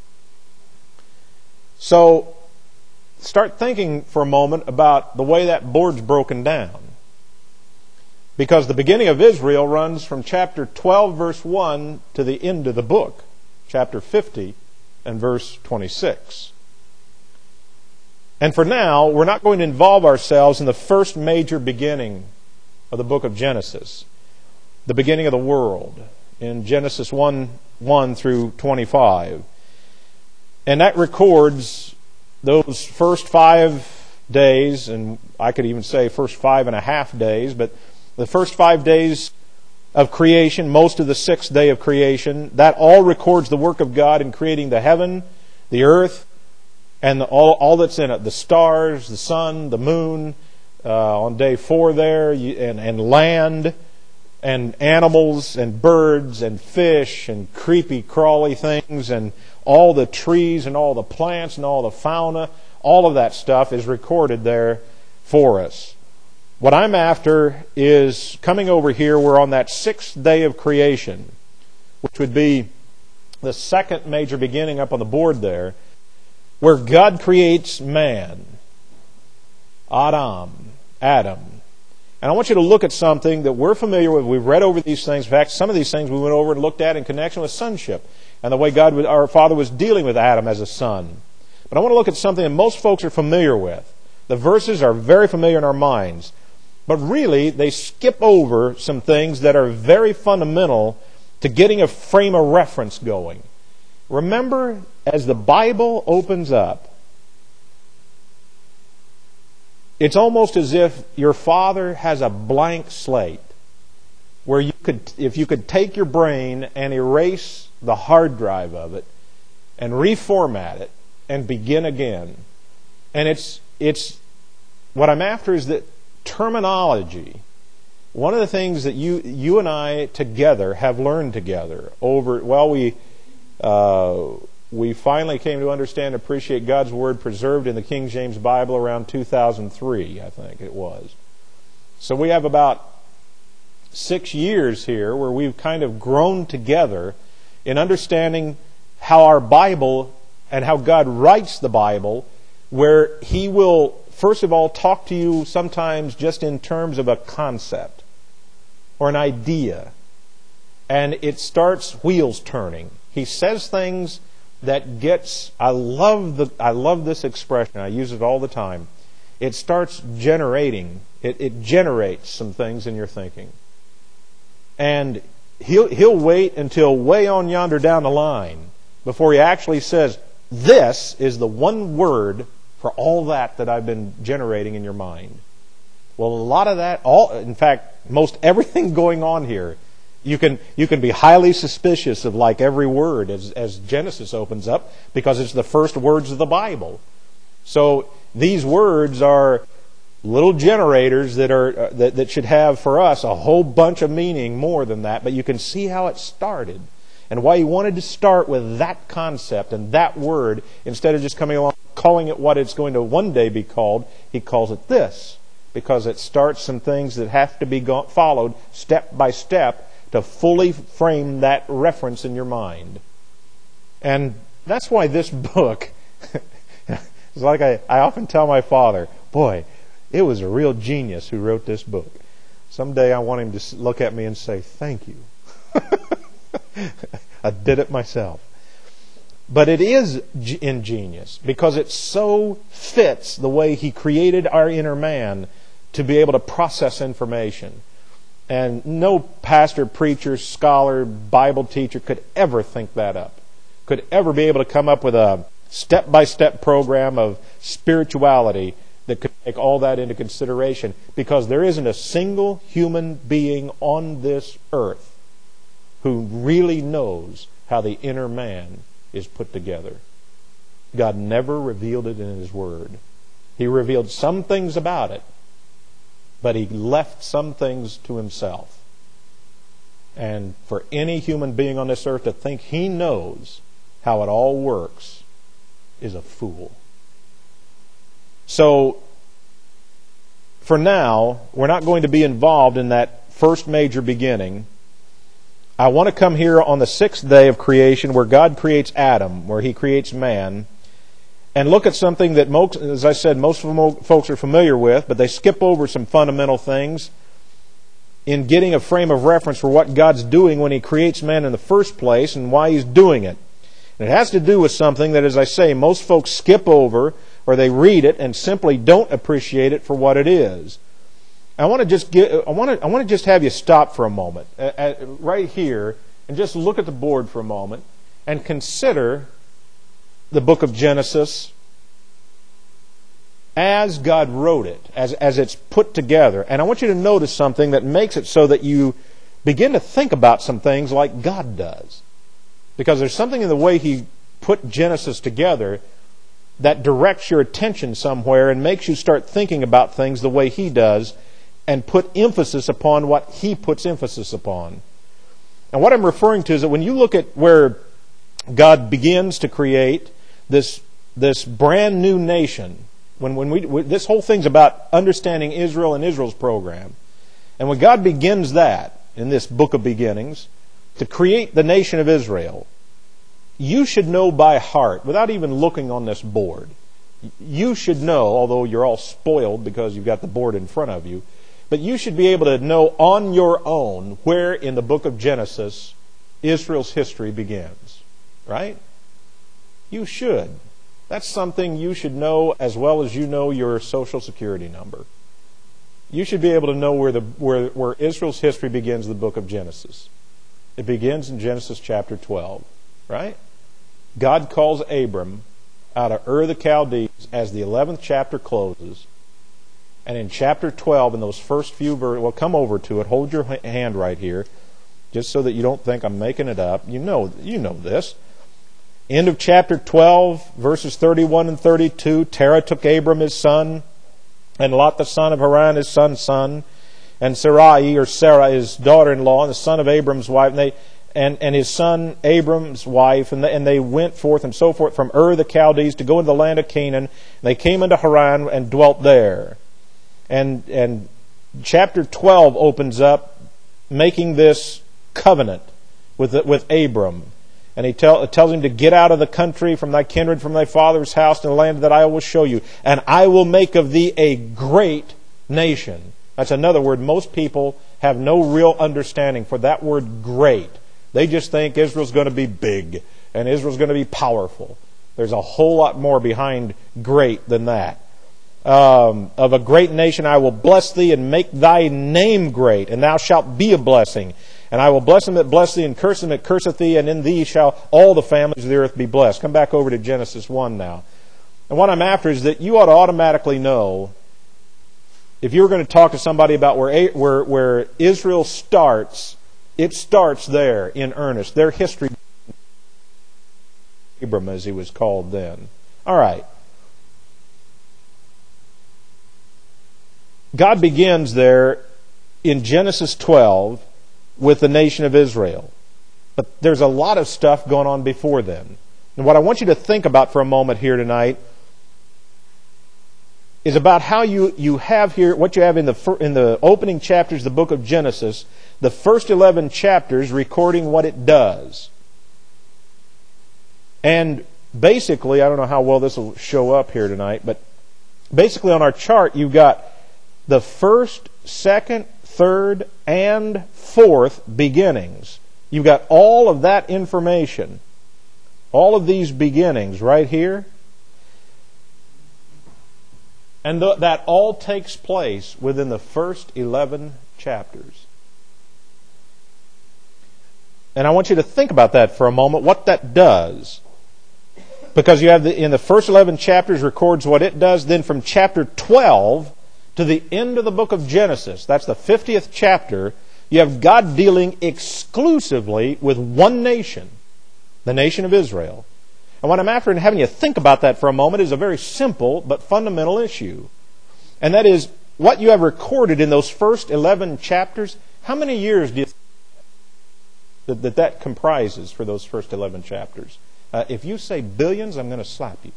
So, start thinking for a moment about the way that board's broken down. Because the beginning of Israel runs from chapter twelve, verse one, to the end of the book, chapter fifty and verse twenty-six. And for now, we're not going to involve ourselves in the first major beginning of the book of Genesis, the beginning of the world, in Genesis one, one through twenty-five. And that records those first five days, and I could even say first five and a half days, but the first five days of creation, most of the sixth day of creation, that all records the work of God in creating the heaven, the earth, and the, all, all that's in it. The stars, the sun, the moon, uh, on day four there, and, and land, and animals, and birds, and fish, and creepy, crawly things, and all the trees, and all the plants, and all the fauna. All of that stuff is recorded there for us. What I'm after is coming over here, we're on that sixth day of creation, which would be the second major beginning up on the board there, where God creates man, Adam, Adam. And I want you to look at something that we're familiar with. We've read over these things. In fact, some of these things we went over and looked at in connection with sonship and the way God, our Father, was dealing with Adam as a son. But I want to look at something that most folks are familiar with. The verses are very familiar in our minds. But really, they skip over some things that are very fundamental to getting a frame of reference going. Remember, as the Bible opens up, it's almost as if your Father has a blank slate where you could, if you could take your brain and erase the hard drive of it and reformat it and begin again. And it's it's what I'm after is that terminology. One of the things that you you and I together have learned together over, well, we uh, we finally came to understand and appreciate God's Word preserved in the King James Bible around two thousand three, I think it was. So we have about six years here where we've kind of grown together in understanding how our Bible and how God writes the Bible, where He will first of all talk to you sometimes just in terms of a concept or an idea. And it starts wheels turning. He says things that gets, I love the I love this expression. I use it all the time. It starts generating. It, it generates some things in your thinking. And he'll he'll wait until way on yonder down the line before he actually says, this is the one word for all that that I've been generating in your mind. Well, a lot of that, all in fact, most everything going on here, you can you can be highly suspicious of like every word as, as Genesis opens up, because it's the first words of the Bible. So these words are little generators that are uh, that, that should have for us a whole bunch of meaning more than that. But you can see how it started and why he wanted to start with that concept and that word instead of just coming along calling it what it's going to one day be called. He calls it this because it starts some things that have to be go- followed step by step to fully frame that reference in your mind. And that's why this book is like I, I often tell my father, boy, it was a real genius who wrote this book. Someday I want him to look at me and say, thank you. I did it myself. But it is ingenious because it so fits the way he created our inner man to be able to process information. And no pastor, preacher, scholar, Bible teacher could ever think that up. Could ever be able to come up with a step-by-step program of spirituality that could take all that into consideration, because there isn't a single human being on this earth who really knows how the inner man is put together. God never revealed it in His Word. He revealed some things about it, but He left some things to Himself. And for any human being on this earth to think he knows how it all works is a fool. So, for now, we're not going to be involved in that first major beginning. I want to come here on the sixth day of creation, where God creates Adam, where He creates man, and look at something that, most, as I said, most folks are familiar with, but they skip over some fundamental things in getting a frame of reference for what God's doing when He creates man in the first place and why He's doing it. And it has to do with something that, as I say, most folks skip over, or they read it and simply don't appreciate it for what it is. I want to just get, I want to, I want to just have you stop for a moment, at, at, right here, and just look at the board for a moment and consider the book of Genesis as God wrote it, as, as it's put together. And I want you to notice something that makes it so that you begin to think about some things like God does. Because there's something in the way He put Genesis together that directs your attention somewhere and makes you start thinking about things the way He does, and put emphasis upon what He puts emphasis upon. And what I'm referring to is that when you look at where God begins to create this, this brand new nation, when, when we, this whole thing's about understanding Israel and Israel's program. And when God begins that in this book of beginnings, to create the nation of Israel, you should know by heart, without even looking on this board, you should know, although you're all spoiled because you've got the board in front of you, but you should be able to know on your own where in the book of Genesis Israel's history begins. Right? You should. That's something you should know as well as you know your Social Security number. You should be able to know where the where, where Israel's history begins in the book of Genesis. It begins in Genesis chapter twelve. Right? God calls Abram out of Ur of the Chaldees as the eleventh chapter closes. And in chapter twelve, in those first few verses, well, come over to it. Hold your hand right here, just so that you don't think I'm making it up. You know, you know this. End of chapter twelve, verses thirty-one and thirty-two. Terah took Abram his son, and Lot the son of Haran his son's son, and Sarai, or Sarah, his daughter-in-law, and the son of Abram's wife, and they, and, and his son Abram's wife, and they, and they went forth and so forth from Ur the Chaldees to go into the land of Canaan. And they came into Haran and dwelt there. And and chapter twelve opens up making this covenant with with Abram. And he tell, tells him to get out of the country, from thy kindred, from thy father's house, to the land that I will show you. And I will make of thee a great nation. That's another word. Most people have no real understanding for that word great. They just think Israel's going to be big and Israel's going to be powerful. There's a whole lot more behind great than that. Um, of a great nation I will bless thee and make thy name great, and thou shalt be a blessing. And I will bless him that bless thee, and curse him that curseth thee, and in thee shall all the families of the earth be blessed. Come back over to Genesis one now. And what I'm after is that you ought to automatically know, if you were going to talk to somebody about where, where, where Israel starts, it starts there in earnest. Their history, Abram as he was called then. All right. God begins there in Genesis twelve with the nation of Israel. But there's a lot of stuff going on before then. And what I want you to think about for a moment here tonight is about how you, you have here, what you have in the in the opening chapters of the book of Genesis, the first eleven chapters recording what it does. And basically, I don't know how well this will show up here tonight, but basically on our chart you've got the first, second, third, and fourth beginnings. You've got all of that information. All of these beginnings right here. And th- that all takes place within the first eleven chapters. And I want you to think about that for a moment, what that does. Because you have the, in the first eleven chapters records what it does. Then from chapter twelve to the end of the book of Genesis, that's the fiftieth chapter, you have God dealing exclusively with one nation, the nation of Israel. And what I'm after in having you think about that for a moment is a very simple but fundamental issue. And that is, what you have recorded in those first eleven chapters, how many years do you think that that, that comprises for those first eleven chapters? Uh, if you say billions, I'm going to slap you.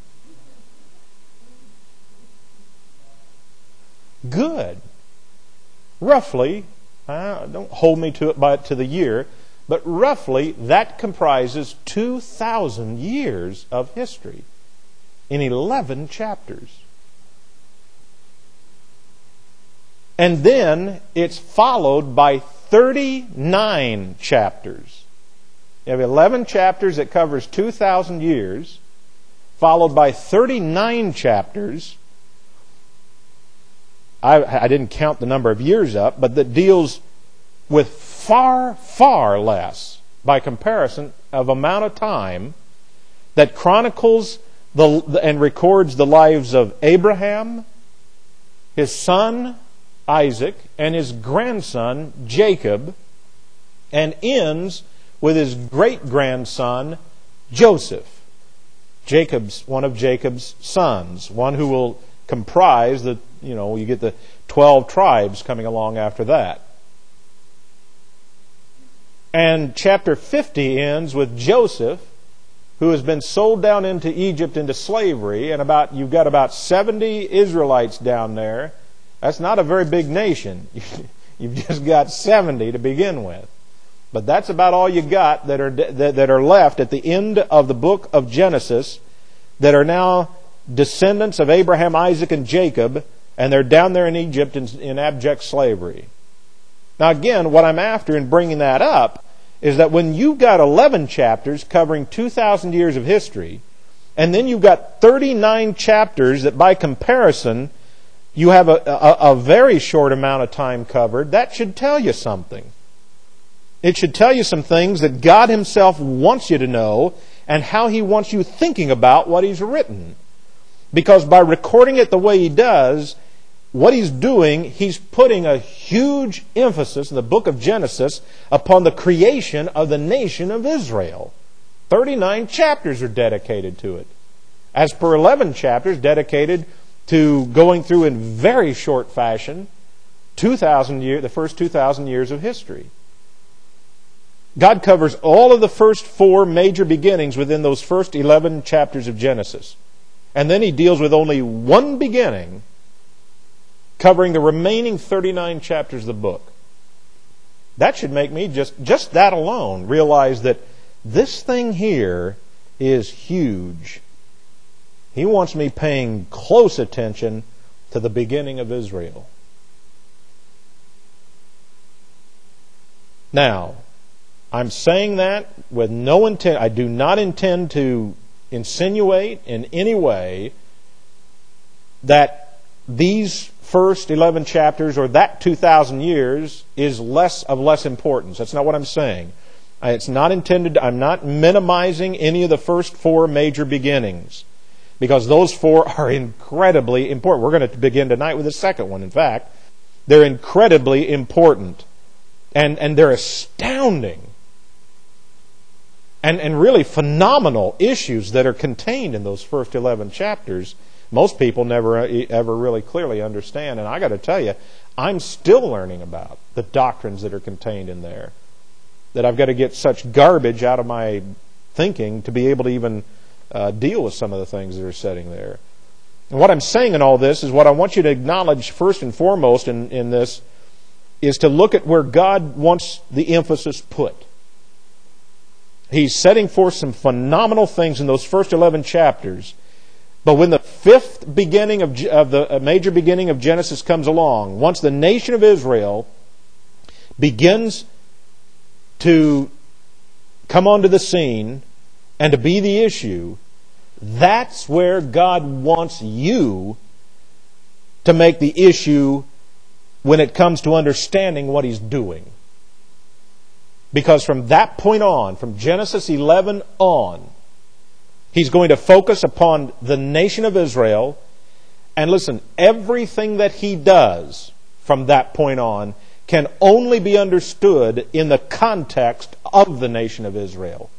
Good. Roughly, uh, don't hold me to it by to the year, but roughly that comprises two thousand years of history in eleven chapters. And then it's followed by thirty-nine chapters. You have eleven chapters that covers two thousand years, followed by thirty-nine chapters. I, I didn't count the number of years up, but that deals with far, far less, by comparison, of amount of time that chronicles the, and records the lives of Abraham, his son Isaac, and his grandson Jacob, and ends with his great-grandson Joseph, Jacob's one of Jacob's sons, one who will comprise the, you know, you get the twelve tribes coming along after that. And chapter fifty ends with Joseph, who has been sold down into Egypt into slavery, and about you've got about seventy Israelites down there. That's not a very big nation. You've just got seventy to begin with. But that's about all you got that are that, that are left at the end of the book of Genesis, that are now descendants of Abraham, Isaac, and Jacob, and they're down there in Egypt in, in abject slavery. Now again, what I'm after in bringing that up is that when you've got eleven chapters covering two thousand years of history, and then you've got thirty-nine chapters that by comparison you have a, a, a very short amount of time covered, that should tell you something. It should tell you some things that God Himself wants you to know and how He wants you thinking about what He's written. Because by recording it the way He does, what He's doing, He's putting a huge emphasis in the book of Genesis upon the creation of the nation of Israel. thirty-nine chapters are dedicated to it. As per eleven chapters dedicated to going through in very short fashion two thousand year, the first two thousand years of history. God covers all of the first four major beginnings within those first eleven chapters of Genesis. And then He deals with only one beginning, covering the remaining thirty-nine chapters of the book. That should make me, just, just that alone, realize that this thing here is huge. He wants me paying close attention to the beginning of Israel. Now, I'm saying that with no intent. I do not intend to insinuate in any way that these first eleven chapters or that two thousand years is less of less importance. That's not what I'm saying. It's not intended. I'm not minimizing any of the first four major beginnings, because those four are incredibly important. We're going to begin tonight with the second one, in fact. They're incredibly important. And, and they're astounding and, and really phenomenal issues that are contained in those first eleven chapters. Most people never ever really clearly understand. And I got to tell you, I'm still learning about the doctrines that are contained in there, that I've got to get such garbage out of my thinking to be able to even uh, deal with some of the things that are sitting there. And what I'm saying in all this is, what I want you to acknowledge first and foremost in, in this is to look at where God wants the emphasis put. He's setting forth some phenomenal things in those first eleven chapters. But when the fifth beginning of, of the major beginning of Genesis comes along, once the nation of Israel begins to come onto the scene and to be the issue, that's where God wants you to make the issue when it comes to understanding what He's doing. Because from that point on, from Genesis eleven on, He's going to focus upon the nation of Israel. And listen, everything that He does from that point on can only be understood in the context of the nation of Israel.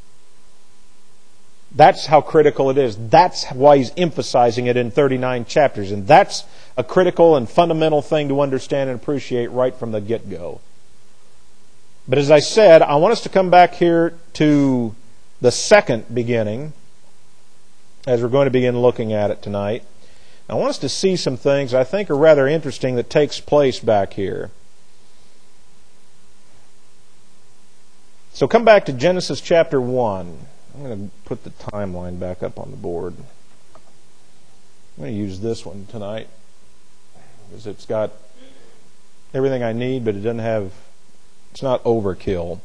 That's how critical it is. That's why He's emphasizing it in thirty-nine chapters. And that's a critical and fundamental thing to understand and appreciate right from the get-go. But as I said, I want us to come back here to the second beginning, as we're going to begin looking at it tonight. I want us to see some things I think are rather interesting that takes place back here. So come back to Genesis chapter one. I'm going to put the timeline back up on the board. I'm going to use this one tonight because it's got everything I need, but it doesn't have, it's not overkill.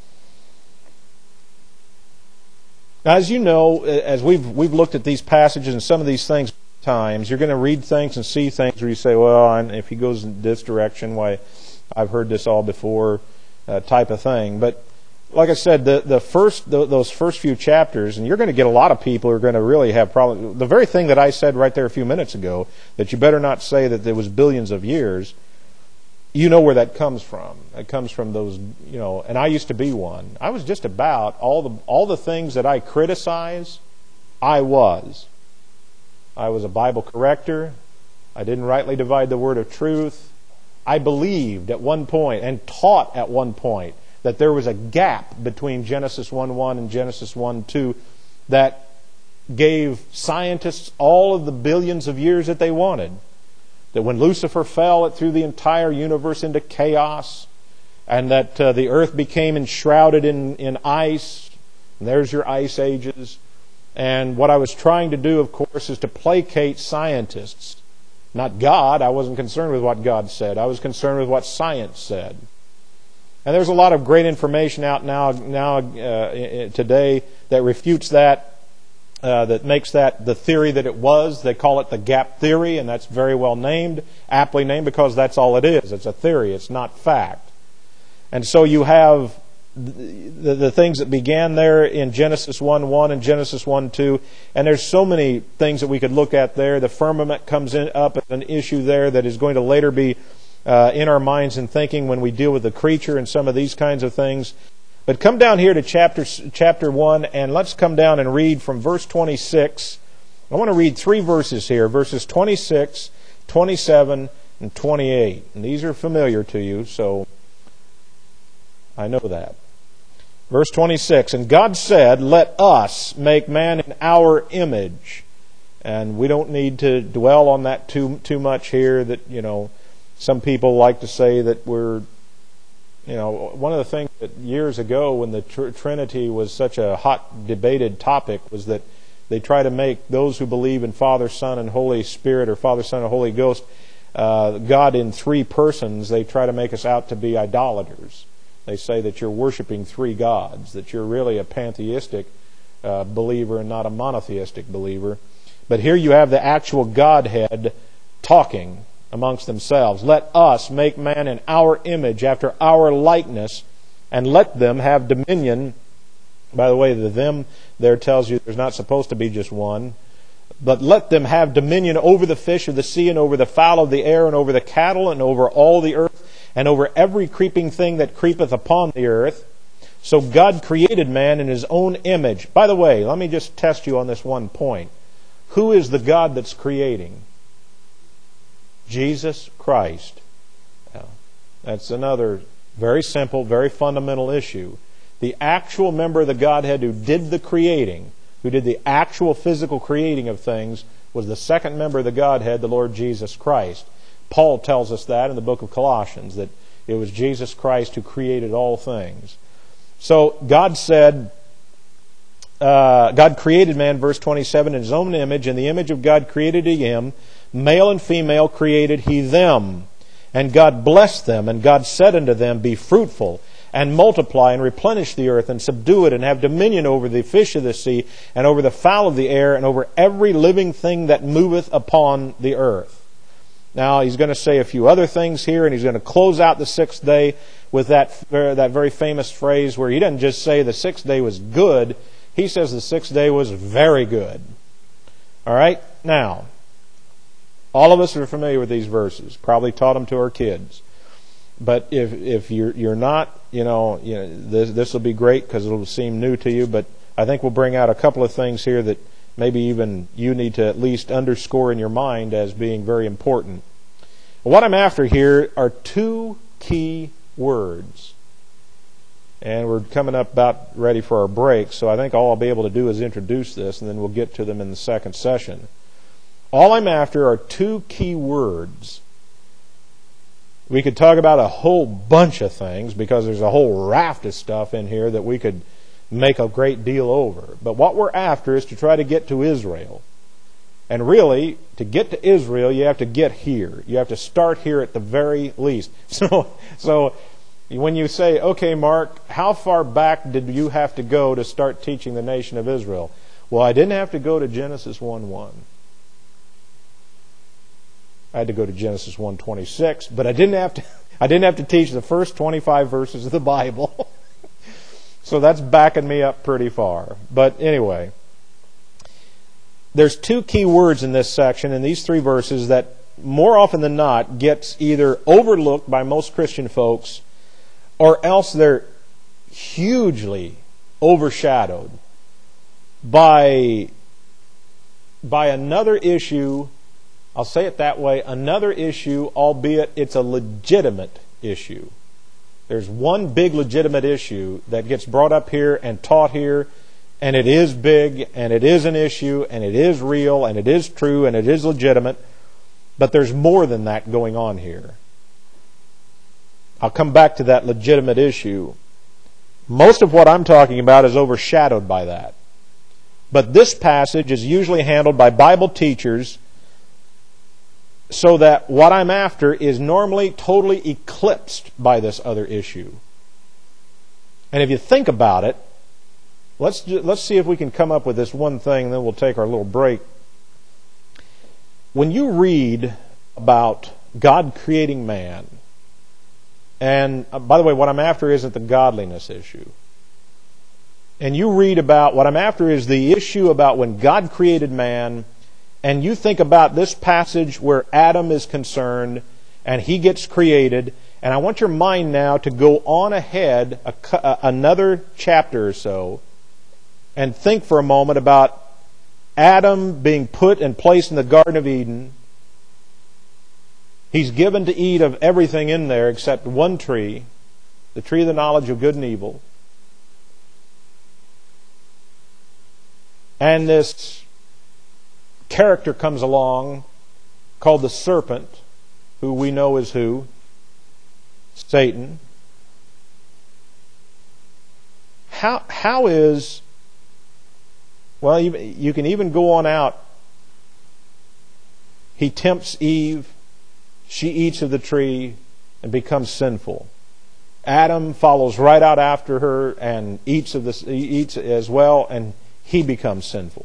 Now, as you know, as we've we've looked at these passages and some of these things times, you're going to read things and see things where you say, well, if he goes in this direction, why, I've heard this all before, uh, type of thing. But like I said, the the first the, those first few chapters, and you're going to get a lot of people who are going to really have problems. The very thing that I said right there a few minutes ago, that you better not say that there was billions of years, you know where that comes from. It comes from those, you know, and I used to be one. I was just about all the all the things that I criticize, I was. I was a Bible corrector. I didn't rightly divide the word of truth. I believed at one point and taught at one point that there was a gap between Genesis one one and Genesis one two that gave scientists all of the billions of years that they wanted. That when Lucifer fell, it threw the entire universe into chaos, and that uh, the earth became enshrouded in, in ice. And there's your ice ages. And what I was trying to do, of course, is to placate scientists. Not God. I wasn't concerned with what God said. I was concerned with what science said. And there's a lot of great information out now, now uh, today that refutes that, uh, that makes that the theory that it was. They call it the gap theory, and that's very well named, aptly named, because that's all it is. It's a theory. It's not fact. And so you have the, the things that began there in Genesis one one and Genesis one two, and there's so many things that we could look at there. The firmament comes in, up as an issue there that is going to later be Uh, in our minds and thinking when we deal with the creature and some of these kinds of things. But come down here to chapter chapter one, and let's come down and read from verse twenty-six. I want to read three verses here, verses twenty-six, twenty-seven, and twenty-eight. And these are familiar to you, so I know that. Verse twenty-six, and God said, let us make man in our image. And we don't need to dwell on that too too much here, that, you know, some people like to say that we're, you know, one of the things that years ago when the tr- Trinity was such a hot debated topic was that they try to make those who believe in Father, Son, and Holy Spirit, or Father, Son, and Holy Ghost, uh, God in three persons, they try to make us out to be idolaters. They say that you're worshiping three gods, that you're really a pantheistic uh, believer and not a monotheistic believer. But here you have the actual Godhead talking amongst themselves. Let us make man in our image, after our likeness, and let them have dominion. By the way, the them there tells you there's not supposed to be just one. But let them have dominion over the fish of the sea, and over the fowl of the air, and over the cattle, and over all the earth, and over every creeping thing that creepeth upon the earth. So God created man in His own image. By the way, let me just test you on this one point. Who is the God that's creating? Jesus Christ. Now, that's another very simple, very fundamental issue. The actual member of the Godhead who did the creating, who did the actual physical creating of things, was the second member of the Godhead, the Lord Jesus Christ. Paul tells us that in the book of Colossians, that it was Jesus Christ who created all things. So God said, uh, God created man, verse twenty-seven, in His own image. In the image of God created He him. Male and female created He them. And God blessed them, and God said unto them, be fruitful, and multiply, and replenish the earth, and subdue it, and have dominion over the fish of the sea, and over the fowl of the air, and over every living thing that moveth upon the earth. Now, he's going to say a few other things here, and he's going to close out the sixth day with that, that very famous phrase where he doesn't just say the sixth day was good, he says the sixth day was very good. All right? Now, all of us are familiar with these verses, probably taught them to our kids. But if if you're you're not, you know, you know this this will be great because it'll seem new to you. But I think we'll bring out a couple of things here that maybe even you need to at least underscore in your mind as being very important. What I'm after here are two key words. And we're coming up about ready for our break, so I think all I'll be able to do is introduce this, and then we'll get to them in the second session. All I'm after are two key words. We could talk about a whole bunch of things because there's a whole raft of stuff in here that we could make a great deal over. But what we're after is to try to get to Israel. And really, to get to Israel, you have to get here. You have to start here at the very least. So, so when you say, okay, Mark, how far back did you have to go to start teaching the nation of Israel? Well, I didn't have to go to Genesis one one. I had to go to Genesis one twenty-six, but I didn't have to I didn't have to teach the first twenty-five verses of the Bible. So that's backing me up pretty far. But anyway, there's two key words in this section, in these three verses, that more often than not gets either overlooked by most Christian folks, or else they're hugely overshadowed by, by another issue. I'll say it that way, another issue, albeit it's a legitimate issue. There's one big legitimate issue that gets brought up here and taught here, and it is big, and it is an issue, and it is real, and it is true, and it is legitimate, but there's more than that going on here. I'll come back to that legitimate issue. Most of what I'm talking about is overshadowed by that. But this passage is usually handled by Bible teachers so that what I'm after is normally totally eclipsed by this other issue. And if you think about it, let's let's see if we can come up with this one thing, and then we'll take our little break. When you read about God creating man, and uh, by the way, what I'm after isn't the godliness issue. And you read about, what I'm after is the issue about when God created man, and you think about this passage where Adam is concerned and he gets created, and I want your mind now to go on ahead a, uh, another chapter or so and think for a moment about Adam being put and placed in the Garden of Eden. He's given to eat of everything in there except one tree, the tree of the knowledge of good and evil. And this character comes along called the serpent, who we know is who? Satan. How how is, well, you, you can even go on out. He tempts Eve. She eats of the tree and becomes sinful. Adam follows right out after her and eats of this, eats as well, and he becomes sinful.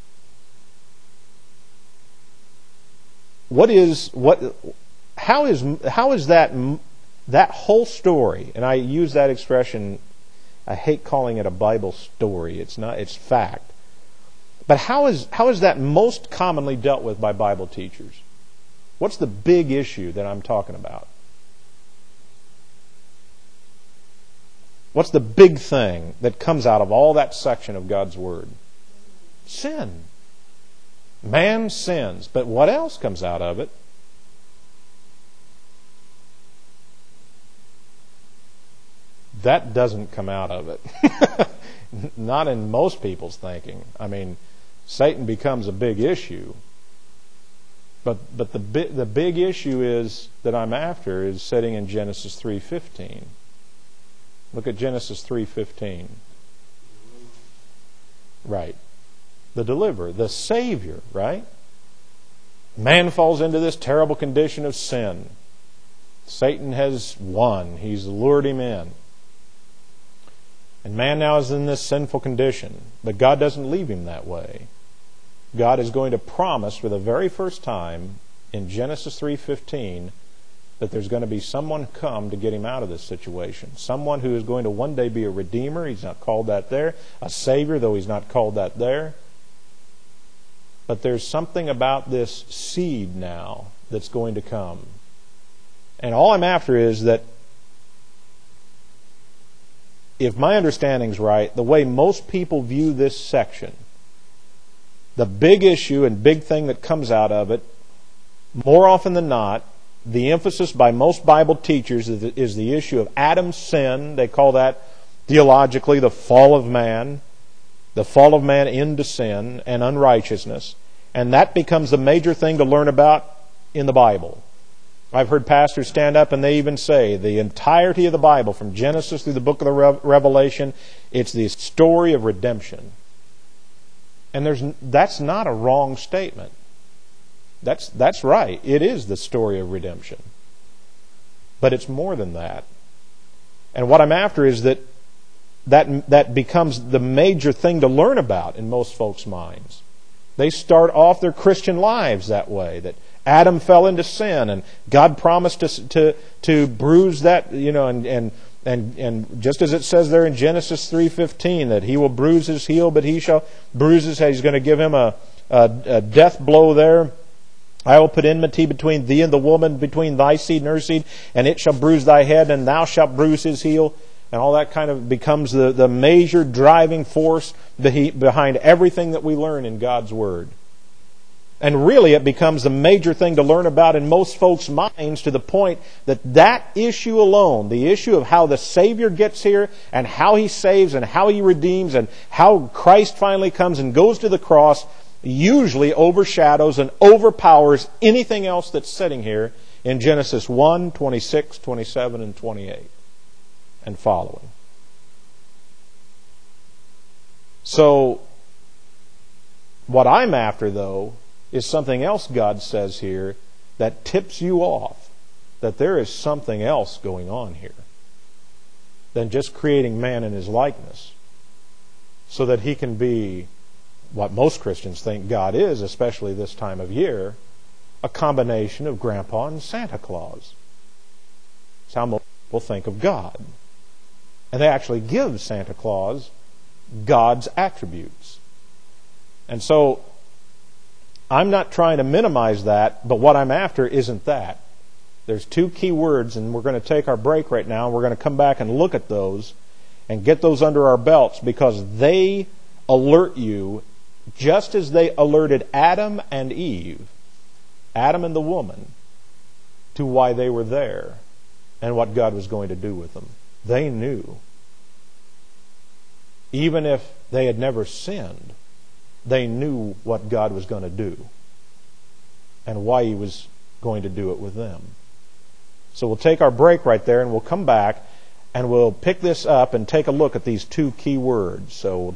What is what? How is how is that that whole story? And I use that expression. I hate calling it a Bible story. It's not. It's fact. But how is how is that most commonly dealt with by Bible teachers? What's the big issue that I'm talking about? What's the big thing that comes out of all that section of God's Word? Sin. Man sins. But what else comes out of it? That doesn't come out of it. Not in most people's thinking. I mean, Satan becomes a big issue. But but the big, the big issue is that I'm after is sitting in Genesis three fifteen. Look at Genesis three fifteen. Right. The deliverer, the Savior, right? Man falls into this terrible condition of sin. Satan has won. He's lured him in. And man now is in this sinful condition. But God doesn't leave him that way. God is going to promise for the very first time in Genesis three fifteen that there's going to be someone come to get him out of this situation. Someone who is going to one day be a redeemer. He's not called that there. A savior, though he's not called that there. But there's something about this seed now that's going to come. And all I'm after is that if my understanding's right, the way most people view this section, the big issue and big thing that comes out of it, more often than not, the emphasis by most Bible teachers is the, is the issue of Adam's sin. They call that theologically the fall of man, the fall of man into sin and unrighteousness. And that becomes the major thing to learn about in the Bible. I've heard pastors stand up and they even say the entirety of the Bible, from Genesis through the book of the Revelation, it's the story of redemption. And there's that's not a wrong statement. That's that's right. It is the story of redemption. But it's more than that. And what I'm after is that that, that becomes the major thing to learn about in most folks' minds. They start off their Christian lives that way, that Adam fell into sin, and God promised to to, to bruise that, you know, and, and and and just as it says there in Genesis three fifteen, that He will bruise his heel, but he shall bruise his head. He's going to give him a, a, a death blow there. I will put enmity between thee and the woman, between thy seed and her seed, and it shall bruise thy head, and thou shalt bruise his heel. And all that kind of becomes the, the major driving force behind everything that we learn in God's Word. And really it becomes the major thing to learn about in most folks' minds, to the point that that issue alone, the issue of how the Savior gets here and how He saves and how He redeems and how Christ finally comes and goes to the cross, usually overshadows and overpowers anything else that's sitting here in Genesis one, twenty-six, twenty-seven, and twenty-eight and following. So, what I'm after, though, is something else God says here that tips you off that there is something else going on here than just creating man in His likeness so that He can be what most Christians think God is, especially this time of year, a combination of Grandpa and Santa Claus. It's how most people think of God. And they actually give Santa Claus God's attributes. And so, I'm not trying to minimize that, but what I'm after isn't that. There's two key words, and we're going to take our break right now, and we're going to come back and look at those and get those under our belts, because they alert you just as they alerted Adam and Eve, Adam and the woman, to why they were there and what God was going to do with them. They knew. Even if they had never sinned, they knew what God was going to do and why He was going to do it with them. So we'll take our break right there, and we'll come back and we'll pick this up and take a look at these two key words. So